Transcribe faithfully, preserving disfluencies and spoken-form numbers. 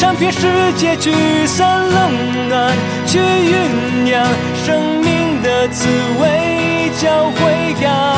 尝遍世界聚散冷暖，去酝酿生命的滋味，叫回甘。